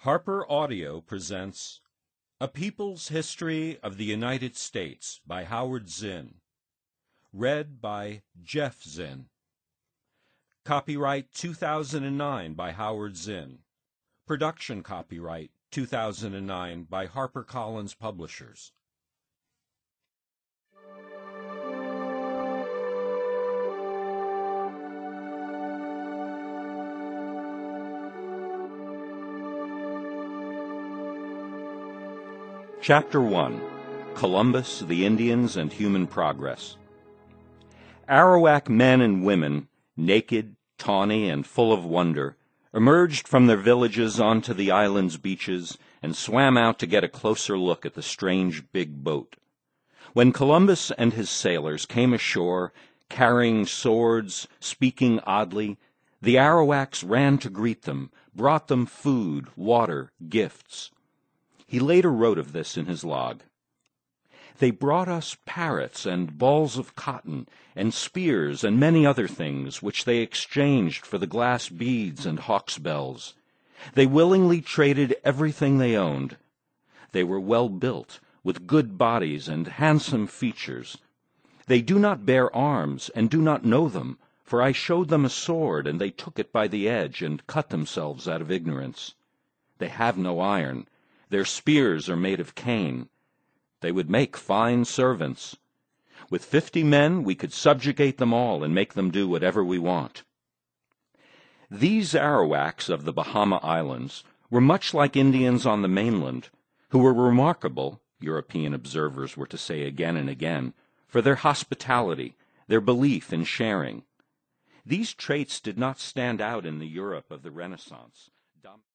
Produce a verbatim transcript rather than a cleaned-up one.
Harper Audio presents A People's History of the United States by Howard Zinn. Read by Jeff Zinn. Copyright two thousand nine by Howard Zinn. Production copyright two thousand nine by HarperCollins Publishers. Chapter one. Columbus, the Indians, and Human Progress. Arawak men and women, naked, tawny, and full of wonder, emerged from their villages onto the island's beaches and swam out to get a closer look at the strange big boat. When Columbus and his sailors came ashore, carrying swords, speaking oddly, the Arawaks ran to greet them, brought them food, water, gifts. He later wrote of this in his log. They brought us parrots and balls of cotton and spears and many other things which they exchanged for the glass beads and hawks' bells. They willingly traded everything they owned. They were well built, with good bodies and handsome features. They do not bear arms and do not know them, for I showed them a sword, and they took it by the edge and cut themselves out of ignorance. They have no iron. Their spears are made of cane. They would make fine servants. With fifty men we could subjugate them all and make them do whatever we want. These Arawaks of the Bahama Islands were much like Indians on the mainland, who were remarkable, European observers were to say again and again, for their hospitality, their belief in sharing. These traits did not stand out in the Europe of the Renaissance.